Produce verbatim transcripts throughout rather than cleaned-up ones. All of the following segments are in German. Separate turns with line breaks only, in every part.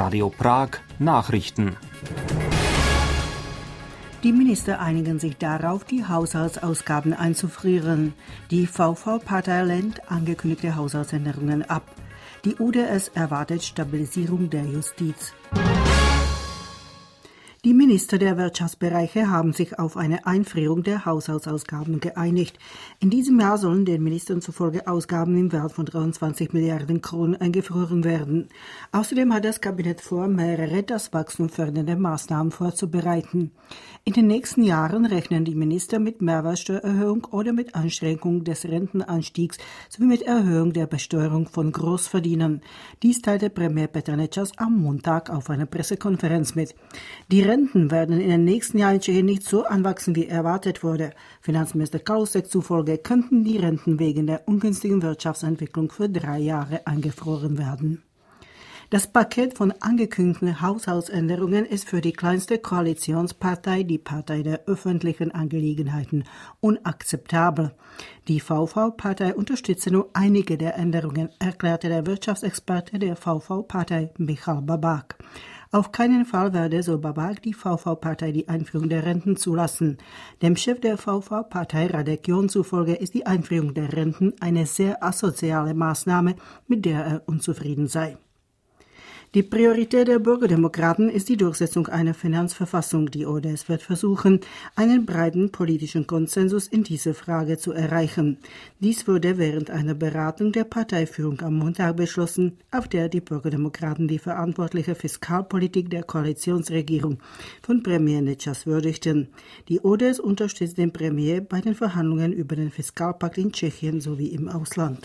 Radio Prag Nachrichten.
Die Minister einigen sich darauf, die Haushaltsausgaben einzufrieren. Die V V-Partei lehnt angekündigte Haushaltsänderungen ab. Die U D S erwartet Stabilisierung der Justiz. Die Minister der Wirtschaftsbereiche haben sich auf eine Einfrierung der Haushaltsausgaben geeinigt. In diesem Jahr sollen den Ministern zufolge Ausgaben im Wert von dreiundzwanzig Milliarden Kronen eingefroren werden. Außerdem hat das Kabinett vor, mehrere das Wachstum fördernde Maßnahmen vorzubereiten. In den nächsten Jahren rechnen die Minister mit Mehrwertsteuererhöhung oder mit Einschränkung des Rentenanstiegs sowie mit Erhöhung der Besteuerung von Großverdienern. Dies teilte Premier Petrnečas am Montag auf einer Pressekonferenz mit. Die Renten werden in den nächsten Jahren in Tschechien nicht so anwachsen, wie erwartet wurde. Finanzminister Kalousek zufolge könnten die Renten wegen der ungünstigen Wirtschaftsentwicklung für drei Jahre eingefroren werden. Das Paket von angekündigten Haushaltsänderungen ist für die kleinste Koalitionspartei, die Partei der öffentlichen Angelegenheiten, unakzeptabel. Die V V-Partei unterstütze nur einige der Änderungen, erklärte der Wirtschaftsexperte der V V-Partei Michal Babák. Auf keinen Fall werde, so Babák, die V V-Partei die Einführung der Renten zulassen. Dem Chef der V V-Partei Radek John zufolge ist die Einführung der Renten eine sehr asoziale Maßnahme, mit der er unzufrieden sei. Die Priorität der Bürgerdemokraten ist die Durchsetzung einer Finanzverfassung. Die O D S wird versuchen, einen breiten politischen Konsensus in dieser Frage zu erreichen. Dies wurde während einer Beratung der Parteiführung am Montag beschlossen, auf der die Bürgerdemokraten die verantwortliche Fiskalpolitik der Koalitionsregierung von Premier Nečas würdigten. Die O D S unterstützt den Premier bei den Verhandlungen über den Fiskalpakt in Tschechien sowie im Ausland.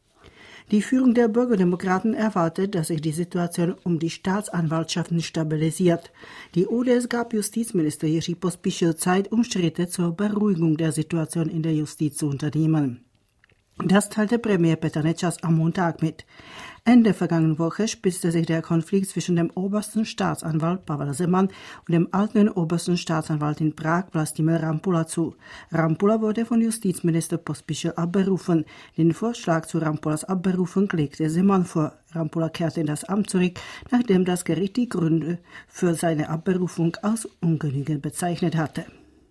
Die Führung der Bürgerdemokraten erwartet, dass sich die Situation um die Staatsanwaltschaften stabilisiert. Die O D S gab Justizminister Jiří Pospíšil Zeit, um Schritte zur Beruhigung der Situation in der Justiz zu unternehmen. Das teilte Premier Petrnečas am Montag mit. Ende vergangenen Woche spitzte sich der Konflikt zwischen dem obersten Staatsanwalt Pavel Zeman und dem alten obersten Staatsanwalt in Prag Vlastimil Rampula zu. Rampula wurde von Justizminister Pospíšil abberufen. Den Vorschlag zu Rampulas Abberufung legte Zeman vor. Rampula kehrte in das Amt zurück, nachdem das Gericht die Gründe für seine Abberufung als ungenügend bezeichnet hatte.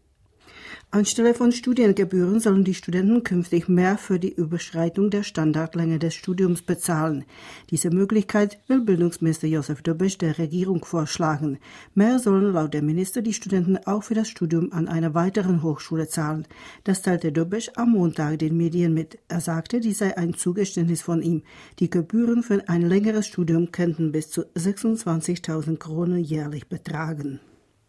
Anstelle von Studiengebühren sollen die Studenten künftig mehr für die Überschreitung der Standardlänge des Studiums bezahlen. Diese Möglichkeit will Bildungsminister Josef Dobeš der Regierung vorschlagen. Mehr sollen laut dem Minister die Studenten auch für das Studium an einer weiteren Hochschule zahlen. Das teilte Dobeš am Montag den Medien mit. Er sagte, dies sei ein Zugeständnis von ihm. Die Gebühren für ein längeres Studium könnten bis zu sechsundzwanzigtausend Kronen jährlich betragen.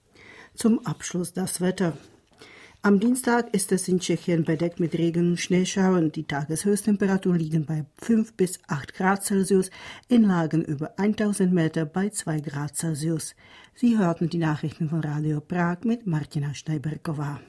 Zum Abschluss das Wetter. Am Dienstag ist es in Tschechien bedeckt mit Regen und Schneeschauern. Die Tageshöchsttemperaturen liegen bei fünf bis acht Grad Celsius, in Lagen über tausend Meter bei zwei Grad Celsius. Sie hörten die Nachrichten von Radio Prag mit Martina Schneiberková.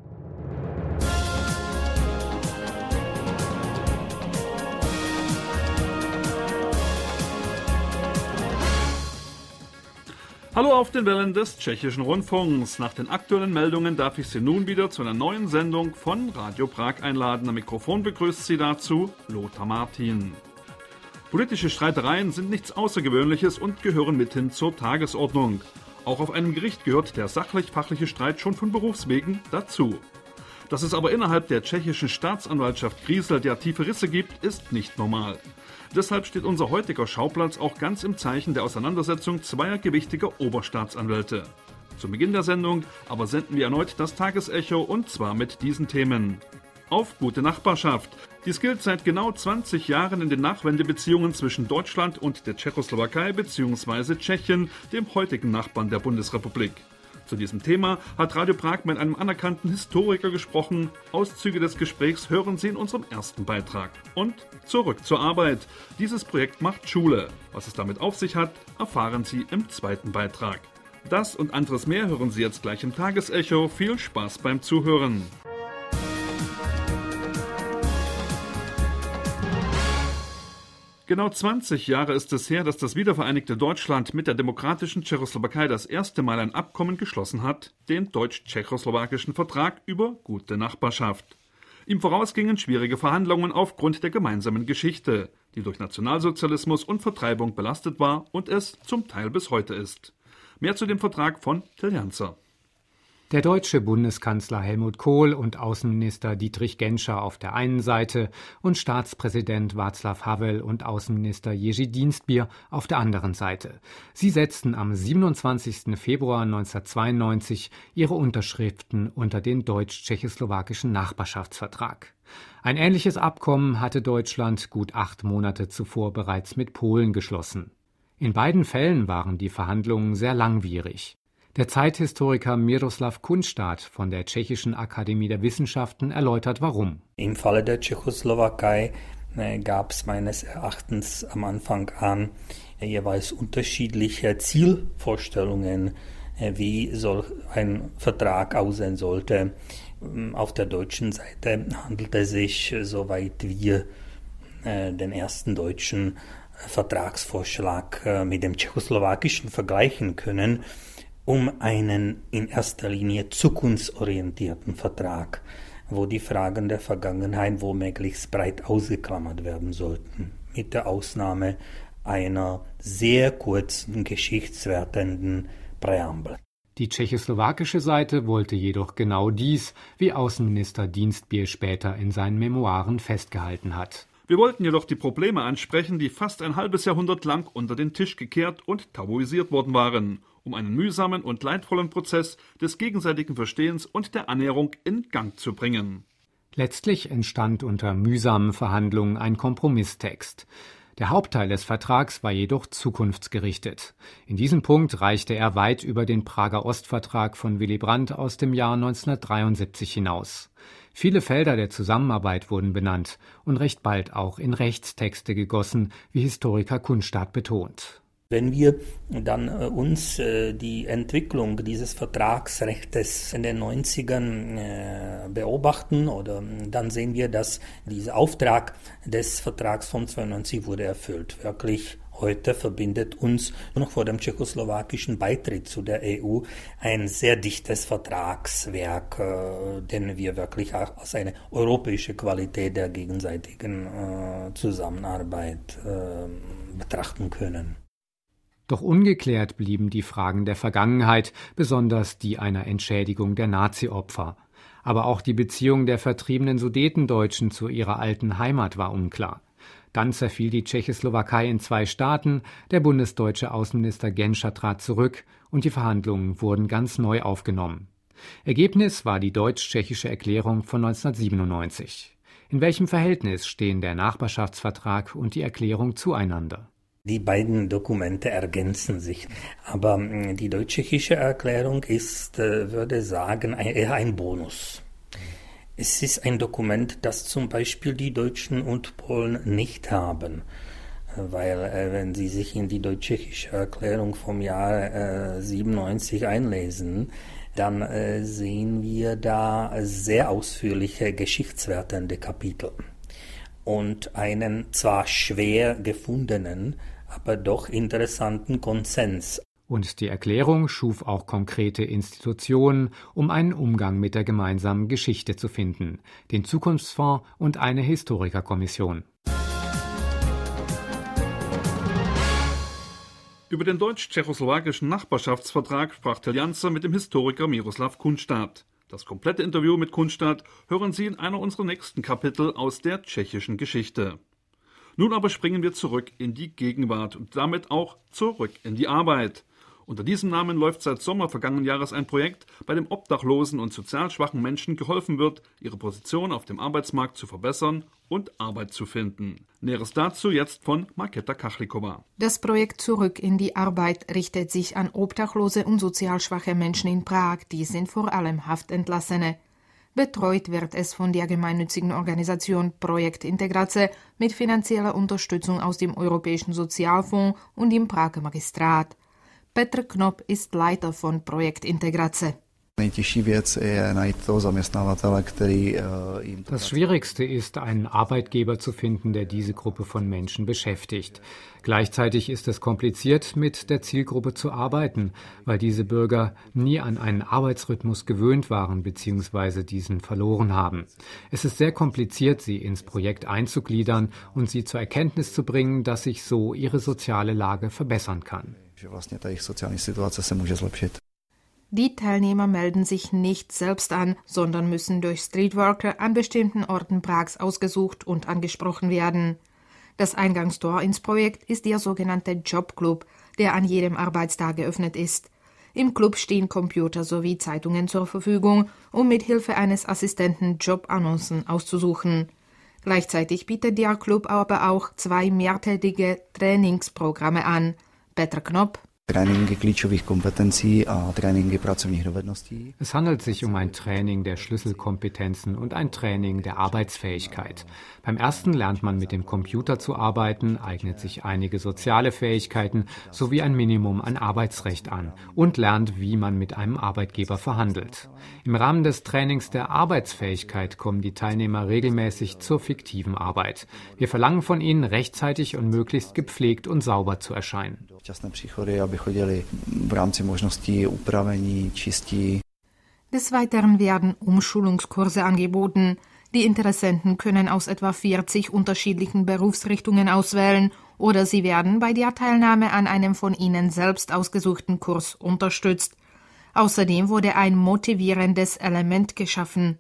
Hallo auf den Wellen des Tschechischen Rundfunks. Nach den aktuellen Meldungen darf ich Sie nun wieder zu einer neuen Sendung von Radio Prag einladen. Am Mikrofon begrüßt Sie dazu Lothar Martin. Politische Streitereien sind nichts Außergewöhnliches und gehören mithin zur Tagesordnung. Auch auf einem Gericht gehört der sachlich-fachliche Streit schon von Berufswegen dazu. Dass es aber innerhalb der tschechischen Staatsanwaltschaft kriselt, ja tiefe Risse gibt, ist nicht normal. Deshalb steht unser heutiger Schauplatz auch ganz im Zeichen der Auseinandersetzung zweier gewichtiger Oberstaatsanwälte. Zu Beginn der Sendung aber senden wir erneut das Tagesecho und zwar mit diesen Themen. Auf gute Nachbarschaft. Dies gilt seit genau zwanzig Jahren in den Nachwendebeziehungen zwischen Deutschland und der Tschechoslowakei bzw. Tschechien, dem heutigen Nachbarn der Bundesrepublik. Zu diesem Thema hat Radio Prag mit einem anerkannten Historiker gesprochen. Auszüge des Gesprächs hören Sie in unserem ersten Beitrag. Und zurück zur Arbeit. Dieses Projekt macht Schule. Was es damit auf sich hat, erfahren Sie im zweiten Beitrag. Das und anderes mehr hören Sie jetzt gleich im Tagesecho. Viel Spaß beim Zuhören. Genau zwanzig Jahre ist es her, dass das wiedervereinigte Deutschland mit der demokratischen Tschechoslowakei das erste Mal ein Abkommen geschlossen hat, den deutsch-tschechoslowakischen Vertrag über gute Nachbarschaft. Ihm vorausgingen schwierige Verhandlungen aufgrund der gemeinsamen Geschichte. die durch Nationalsozialismus und Vertreibung belastet war und es zum Teil bis heute ist. Mehr zu dem Vertrag von Till Janzer.
Der deutsche Bundeskanzler Helmut Kohl und Außenminister Dietrich Genscher auf der einen Seite und Staatspräsident Václav Havel und Außenminister Jiří Dienstbier auf der anderen Seite. Sie setzten am siebenundzwanzigsten Februar neunzehnhundertzweiundneunzig ihre Unterschriften unter den deutsch-tschechoslowakischen Nachbarschaftsvertrag. Ein ähnliches Abkommen hatte Deutschland gut acht Monate zuvor bereits mit Polen geschlossen. In beiden Fällen waren die Verhandlungen sehr langwierig. Der Zeithistoriker Miroslav Kunstad von der Tschechischen Akademie der Wissenschaften erläutert, warum.
Im Falle der Tschechoslowakei äh, gab es meines Erachtens am Anfang an äh, jeweils unterschiedliche Zielvorstellungen, äh, wie soll ein Vertrag aussehen sollte. Auf der deutschen Seite handelt es sich, soweit wir äh, den ersten deutschen Vertragsvorschlag äh, mit dem tschechoslowakischen vergleichen können, um einen in erster Linie zukunftsorientierten Vertrag, wo die Fragen der Vergangenheit womöglich breit ausgeklammert werden sollten, mit der Ausnahme einer sehr kurzen geschichtswertenden Präambel.
Die tschechoslowakische Seite wollte jedoch genau dies, wie Außenminister Dienstbier später in seinen Memoiren festgehalten hat.
Wir wollten jedoch die Probleme ansprechen, die fast ein halbes Jahrhundert lang unter den Tisch gekehrt und tabuisiert worden waren, um einen mühsamen und leidvollen Prozess des gegenseitigen Verstehens und der Annäherung in Gang zu bringen.
Letztlich entstand unter mühsamen Verhandlungen ein Kompromisstext. Der Hauptteil des Vertrags war jedoch zukunftsgerichtet. In diesem Punkt reichte er weit über den Prager Ostvertrag von Willy Brandt aus dem Jahr neunzehnhundertdreiundsiebzig hinaus. Viele Felder der Zusammenarbeit wurden benannt und recht bald auch in Rechtstexte gegossen, wie Historiker Kunstad betont.
Wenn wir dann äh, uns äh, die Entwicklung dieses Vertragsrechtes in den neunzigern äh, beobachten, oder dann sehen wir, dass dieser Auftrag des Vertrags von zweiundneunzig wurde erfüllt. Wirklich heute verbindet uns noch vor dem tschechoslowakischen Beitritt zu der E U ein sehr dichtes Vertragswerk, äh, den wir wirklich auch als eine europäische Qualität der gegenseitigen äh, Zusammenarbeit äh, betrachten können.
Doch ungeklärt blieben die Fragen der Vergangenheit, besonders die einer Entschädigung der Nazi-Opfer. Aber auch die Beziehung der vertriebenen Sudetendeutschen zu ihrer alten Heimat war unklar. Dann zerfiel die Tschechoslowakei in zwei Staaten, der bundesdeutsche Außenminister Genscher trat zurück und die Verhandlungen wurden ganz neu aufgenommen. Ergebnis war die deutsch-tschechische Erklärung von neunzehnhundertsiebenundneunzig. In welchem Verhältnis stehen der Nachbarschaftsvertrag und die Erklärung zueinander?
Die beiden Dokumente ergänzen sich, aber die deutsch-tschechische Erklärung ist, würde sagen, eher ein Bonus. Es ist ein Dokument, das zum Beispiel die Deutschen und Polen nicht haben, weil wenn Sie sich in die deutsch-tschechische Erklärung vom Jahr siebenundneunzig einlesen, dann sehen wir da sehr ausführliche geschichtswertende Kapitel und einen zwar schwer gefundenen, aber doch interessanten Konsens.
Und die Erklärung schuf auch konkrete Institutionen, um einen Umgang mit der gemeinsamen Geschichte zu finden, den Zukunftsfonds und eine Historikerkommission.
Über den deutsch-tschechoslowakischen Nachbarschaftsvertrag sprach Till Janzer mit dem Historiker Miroslav Kunstad. Das komplette Interview mit Kunstad hören Sie in einer unserer nächsten Kapitel aus der tschechischen Geschichte. Nun aber springen wir zurück in die Gegenwart und damit auch zurück in die Arbeit. Unter diesem Namen läuft seit Sommer vergangenen Jahres ein Projekt, bei dem obdachlosen und sozial schwachen Menschen geholfen wird, ihre Position auf dem Arbeitsmarkt zu verbessern und Arbeit zu finden. Näheres dazu jetzt von Markéta Kachlikova.
Das Projekt Zurück in die Arbeit richtet sich an obdachlose und sozial schwache Menschen in Prag. Die sind vor allem Haftentlassene. Betreut wird es von der gemeinnützigen Organisation Projekt Integrace mit finanzieller Unterstützung aus dem Europäischen Sozialfonds und dem Prager Magistrat. Petr Knop ist Leiter von Projekt Integrace.
Das Schwierigste ist, einen Arbeitgeber zu finden, der diese Gruppe von Menschen beschäftigt. Gleichzeitig ist es kompliziert, mit der Zielgruppe zu arbeiten, weil diese Bürger nie an einen Arbeitsrhythmus gewöhnt waren bzw. diesen verloren haben. Es ist sehr kompliziert, sie ins Projekt einzugliedern und sie zur Erkenntnis zu bringen, dass sich so ihre soziale Lage verbessern kann.
Die Teilnehmer melden sich nicht selbst an, sondern müssen durch Streetworker an bestimmten Orten Prags ausgesucht und angesprochen werden. Das Eingangstor ins Projekt ist der sogenannte Jobclub, der an jedem Arbeitstag geöffnet ist. Im Club stehen Computer sowie Zeitungen zur Verfügung, um mit Hilfe eines Assistenten Jobannoncen auszusuchen. Gleichzeitig bietet der Club aber auch zwei mehrtägige Trainingsprogramme an. Petr Knop.
Es handelt sich um ein Training der Schlüsselkompetenzen und ein Training der Arbeitsfähigkeit. Beim ersten lernt man mit dem Computer zu arbeiten, eignet sich einige soziale Fähigkeiten sowie ein Minimum an Arbeitsrecht an und lernt, wie man mit einem Arbeitgeber verhandelt. Im Rahmen des Trainings der Arbeitsfähigkeit kommen die Teilnehmer regelmäßig zur fiktiven Arbeit. Wir verlangen von ihnen, rechtzeitig und möglichst gepflegt und sauber zu erscheinen.
Des Weiteren werden Umschulungskurse angeboten. Die Interessenten können aus etwa vierzig unterschiedlichen Berufsrichtungen auswählen oder sie werden bei der Teilnahme an einem von ihnen selbst ausgesuchten Kurs unterstützt. Außerdem wurde ein motivierendes Element geschaffen.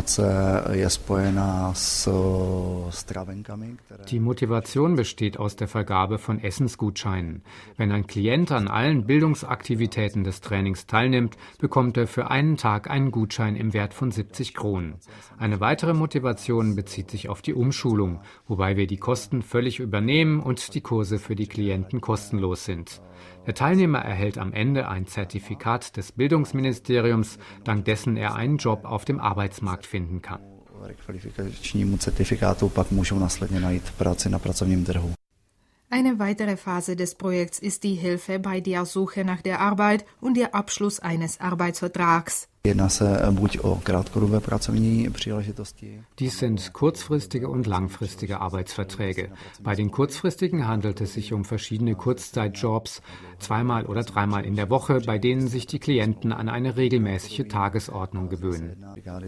Die Motivation besteht aus der Vergabe von Essensgutscheinen. Wenn ein Klient an allen Bildungsaktivitäten des Trainings teilnimmt, bekommt er für einen Tag einen Gutschein im Wert von siebzig Kronen. Eine weitere Motivation bezieht sich auf die Umschulung, wobei wir die Kosten völlig übernehmen und die Kurse für die Klienten kostenlos sind. Der Teilnehmer erhält am Ende ein Zertifikat des Bildungsministeriums, dank dessen er einen Job auf dem Arbeitsmarkt finden kann.
Eine weitere Phase des Projekts ist die Hilfe bei der Suche nach der Arbeit und der Abschluss eines Arbeitsvertrags.
Dies sind kurzfristige und langfristige Arbeitsverträge. Bei den kurzfristigen handelt es sich um verschiedene Kurzzeitjobs, zweimal oder dreimal in der Woche, bei denen sich die Klienten an eine regelmäßige Tagesordnung gewöhnen.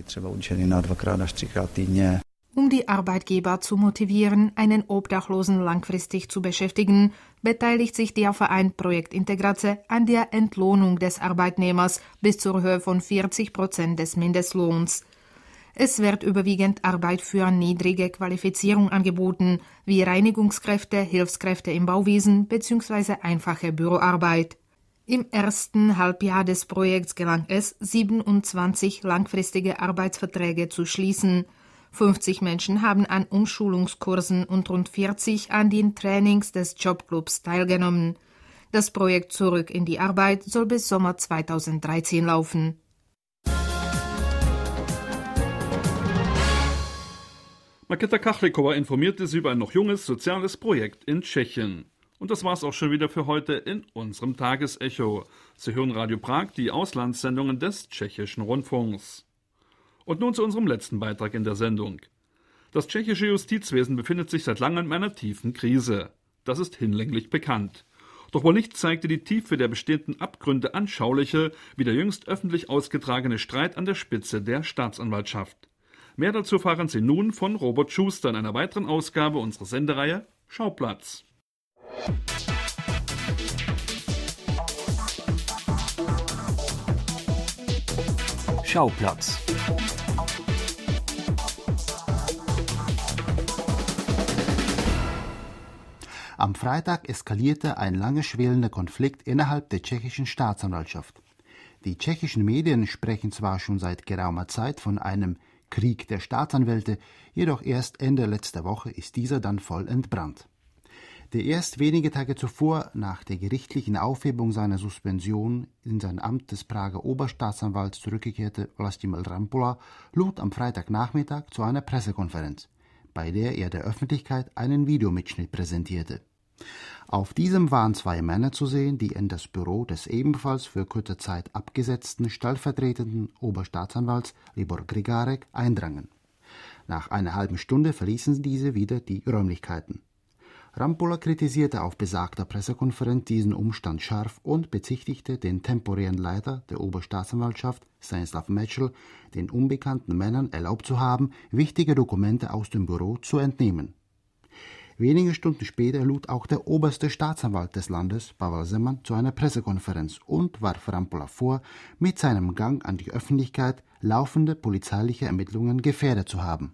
Um die Arbeitgeber zu motivieren, einen Obdachlosen langfristig zu beschäftigen, beteiligt sich der Verein Projekt Integrace an der Entlohnung des Arbeitnehmers bis zur Höhe von vierzig Prozent des Mindestlohns. Es wird überwiegend Arbeit für niedrige Qualifizierung angeboten, wie Reinigungskräfte, Hilfskräfte im Bauwesen bzw. einfache Büroarbeit. Im ersten Halbjahr des Projekts gelang es, siebenundzwanzig langfristige Arbeitsverträge zu schließen. fünfzig Menschen haben an Umschulungskursen und rund vierzig an den Trainings des Jobclubs teilgenommen. Das Projekt Zurück in die Arbeit soll bis Sommer zweitausenddreizehn laufen.
Markéta Kachlikova informierte Sie über ein noch junges soziales Projekt in Tschechien. Und das war's auch schon wieder für heute in unserem Tagesecho. Sie hören Radio Prag, die Auslandssendungen des tschechischen Rundfunks. Und nun zu unserem letzten Beitrag in der Sendung. Das tschechische Justizwesen befindet sich seit langem in einer tiefen Krise. Das ist hinlänglich bekannt. Doch wohl nicht zeigte die Tiefe der bestehenden Abgründe anschaulicher wie der jüngst öffentlich ausgetragene Streit an der Spitze der Staatsanwaltschaft. Mehr dazu erfahren Sie nun von Robert Schuster in einer weiteren Ausgabe unserer Sendereihe Schauplatz.
Schauplatz. Am Freitag eskalierte ein lange schwelender Konflikt innerhalb der tschechischen Staatsanwaltschaft. Die tschechischen Medien sprechen zwar schon seit geraumer Zeit von einem Krieg der Staatsanwälte, jedoch erst Ende letzter Woche ist dieser dann voll entbrannt. Der erst wenige Tage zuvor nach der gerichtlichen Aufhebung seiner Suspension in sein Amt des Prager Oberstaatsanwalts zurückgekehrte Vlastimil Rampola lud am Freitagnachmittag zu einer Pressekonferenz, bei der er der Öffentlichkeit einen Videomitschnitt präsentierte. Auf diesem waren zwei Männer zu sehen, die in das Büro des ebenfalls für kurze Zeit abgesetzten stellvertretenden Oberstaatsanwalts Libor Grigarek eindrangen. Nach einer halben Stunde verließen diese wieder die Räumlichkeiten. Rampola kritisierte auf besagter Pressekonferenz diesen Umstand scharf und bezichtigte den temporären Leiter der Oberstaatsanwaltschaft, Stanislav Metschel, den unbekannten Männern erlaubt zu haben, wichtige Dokumente aus dem Büro zu entnehmen. Wenige Stunden später lud auch der oberste Staatsanwalt des Landes, Pavel Zeman, zu einer Pressekonferenz und warf Rampola vor, mit seinem Gang an die Öffentlichkeit laufende polizeiliche Ermittlungen gefährdet zu haben.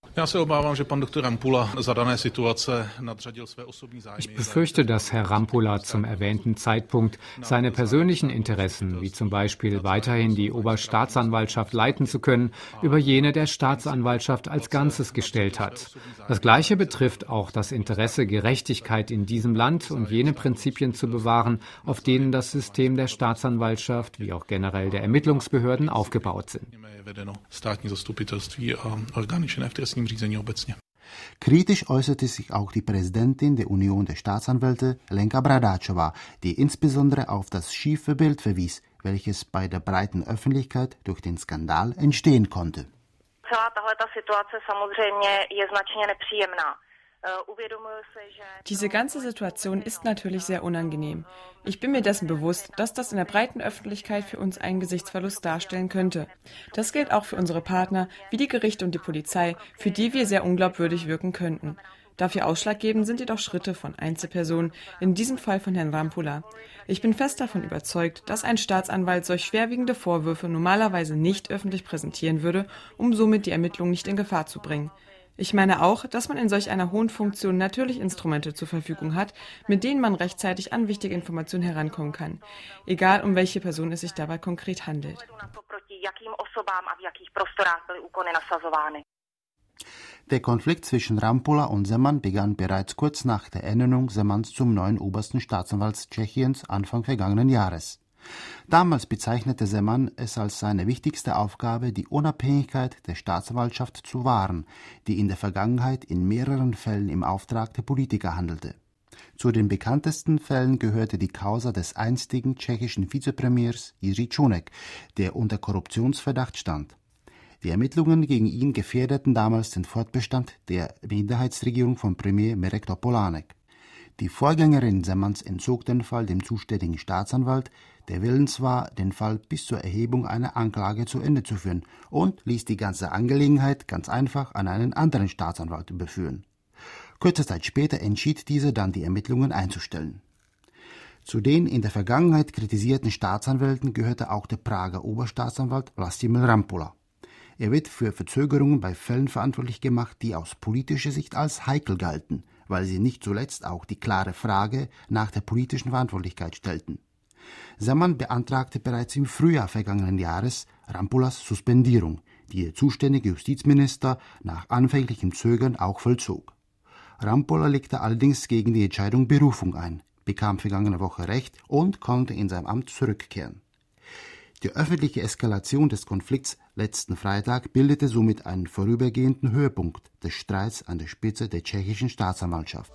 Ich befürchte, dass Herr Rampola zum erwähnten Zeitpunkt seine persönlichen Interessen, wie zum Beispiel weiterhin die Oberstaatsanwaltschaft leiten zu können, über jene der Staatsanwaltschaft als Ganzes gestellt hat. Das Gleiche betrifft auch das Interesse, Gerechtigkeit in diesem Land und jene Prinzipien zu bewahren, auf denen das System der Staatsanwaltschaft wie auch generell der Ermittlungsbehörden aufgebaut sind.
Kritisch äußerte sich auch die Präsidentin der Union der Staatsanwälte, Lenka Bradáčová, die insbesondere auf das schiefe Bild verwies, welches bei der breiten Öffentlichkeit durch den Skandal entstehen konnte.
Diese ganze Situation ist natürlich sehr unangenehm. Ich bin mir dessen bewusst, dass das in der breiten Öffentlichkeit für uns einen Gesichtsverlust darstellen könnte. Das gilt auch für unsere Partner, wie die Gerichte und die Polizei, für die wir sehr unglaubwürdig wirken könnten. Dafür ausschlaggebend sind jedoch Schritte von Einzelpersonen, in diesem Fall von Herrn Rampola. Ich bin fest davon überzeugt, dass ein Staatsanwalt solch schwerwiegende Vorwürfe normalerweise nicht öffentlich präsentieren würde, um somit die Ermittlungen nicht in Gefahr zu bringen. Ich meine auch, dass man in solch einer hohen Funktion natürlich Instrumente zur Verfügung hat, mit denen man rechtzeitig an wichtige Informationen herankommen kann, egal um welche Person es sich dabei konkret handelt.
Der Konflikt zwischen Rampola und Zeman begann bereits kurz nach der Ernennung Zemans zum neuen obersten Staatsanwalt Tschechiens Anfang vergangenen Jahres. Damals bezeichnete Zeman es als seine wichtigste Aufgabe, die Unabhängigkeit der Staatsanwaltschaft zu wahren, die in der Vergangenheit in mehreren Fällen im Auftrag der Politiker handelte. Zu den bekanntesten Fällen gehörte die Causa des einstigen tschechischen Vizepremiers Jiří Čunek, der unter Korruptionsverdacht stand. Die Ermittlungen gegen ihn gefährdeten damals den Fortbestand der Minderheitsregierung von Premier Mirek Topolánek. Die Vorgängerin Zemans entzog den Fall dem zuständigen Staatsanwalt, der willens war, den Fall bis zur Erhebung einer Anklage zu Ende zu führen und ließ die ganze Angelegenheit ganz einfach an einen anderen Staatsanwalt überführen. Kurze Zeit später entschied dieser dann, die Ermittlungen einzustellen. Zu den in der Vergangenheit kritisierten Staatsanwälten gehörte auch der Prager Oberstaatsanwalt Vlastimil Rampola. Er wird für Verzögerungen bei Fällen verantwortlich gemacht, die aus politischer Sicht als heikel galten, weil sie nicht zuletzt auch die klare Frage nach der politischen Verantwortlichkeit stellten. Zeman beantragte bereits im Frühjahr vergangenen Jahres Rampolas Suspendierung, die der zuständige Justizminister nach anfänglichem Zögern auch vollzog. Rampola legte allerdings gegen die Entscheidung Berufung ein, bekam vergangene Woche Recht und konnte in sein Amt zurückkehren. Die öffentliche Eskalation des Konflikts letzten Freitag bildete somit einen vorübergehenden Höhepunkt des Streits an der Spitze der tschechischen Staatsanwaltschaft.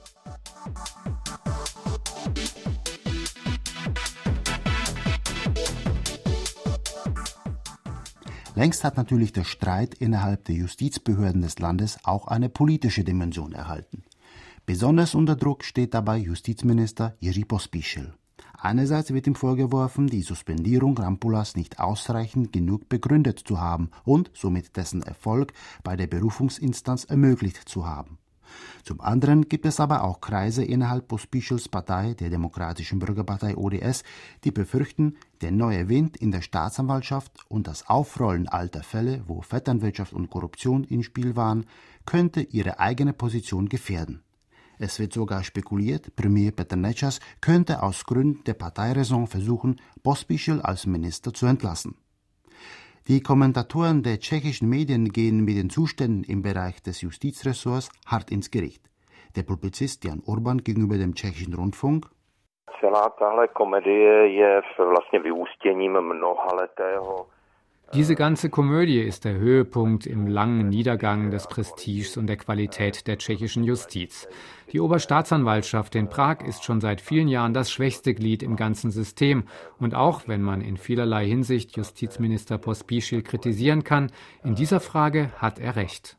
Längst hat natürlich der Streit innerhalb der Justizbehörden des Landes auch eine politische Dimension erhalten. Besonders unter Druck steht dabei Justizminister Jiří Pospíšil. Einerseits wird ihm vorgeworfen, die Suspendierung Rampolas nicht ausreichend genug begründet zu haben und somit dessen Erfolg bei der Berufungsinstanz ermöglicht zu haben. Zum anderen gibt es aber auch Kreise innerhalb Pospíšils Partei, der Demokratischen Bürgerpartei O D S, die befürchten, der neue Wind in der Staatsanwaltschaft und das Aufrollen alter Fälle, wo Vetternwirtschaft und Korruption im Spiel waren, könnte ihre eigene Position gefährden. Es wird sogar spekuliert, Premier Petr Nečas könnte aus Gründen der Parteiräson versuchen, Pospíšil als Minister zu entlassen. Die Kommentatoren der tschechischen Medien gehen mit den Zuständen im Bereich des Justizressorts hart ins Gericht. Der Publizist Jan Urban gegenüber dem tschechischen Rundfunk:
Celá tahle komedie je vlastně vyústěním mnohaletého.
Diese ganze Komödie ist der Höhepunkt im langen Niedergang des Prestiges und der Qualität der tschechischen Justiz. Die Oberstaatsanwaltschaft in Prag ist schon seit vielen Jahren das schwächste Glied im ganzen System. Und auch wenn man in vielerlei Hinsicht Justizminister Pospíšil kritisieren kann, in dieser Frage hat er recht.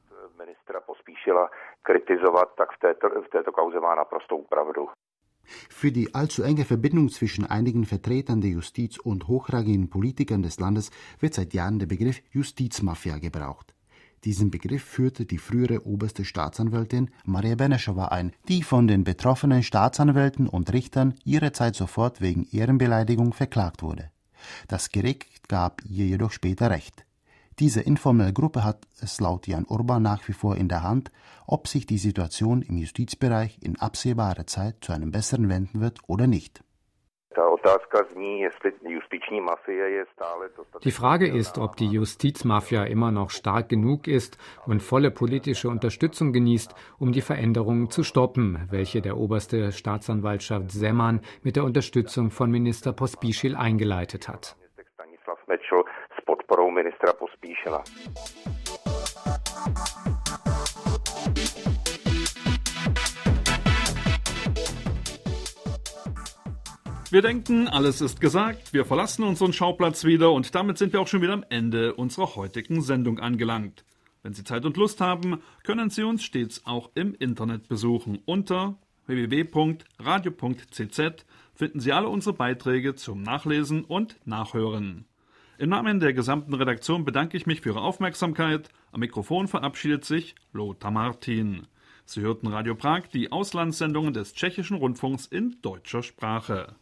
Für die allzu enge Verbindung zwischen einigen Vertretern der Justiz und hochrangigen Politikern des Landes wird seit Jahren der Begriff Justizmafia gebraucht. Diesen Begriff führte die frühere oberste Staatsanwältin Maria Benešová ein, die von den betroffenen Staatsanwälten und Richtern ihrezeit sofort wegen Ehrenbeleidigung verklagt wurde. Das Gericht gab ihr jedoch später Recht. Diese informelle Gruppe hat es laut Jan Urban nach wie vor in der Hand, ob sich die Situation im Justizbereich in absehbarer Zeit zu einem Besseren wenden wird oder nicht.
Die Frage ist, ob die Justizmafia immer noch stark genug ist und volle politische Unterstützung genießt, um die Veränderungen zu stoppen, welche der oberste Staatsanwaltschaft Zeman mit der Unterstützung von Minister Pospíšil eingeleitet hat.
Wir denken, alles ist gesagt, wir verlassen unseren Schauplatz wieder und damit sind wir auch schon wieder am Ende unserer heutigen Sendung angelangt. Wenn Sie Zeit und Lust haben, können Sie uns stets auch im Internet besuchen. Unter w w w punkt radio punkt c z finden Sie alle unsere Beiträge zum Nachlesen und Nachhören. Im Namen der gesamten Redaktion bedanke ich mich für Ihre Aufmerksamkeit. Am Mikrofon verabschiedet sich Lothar Martin. Sie hörten Radio Prag, die Auslandssendungen des Tschechischen Rundfunks in deutscher Sprache.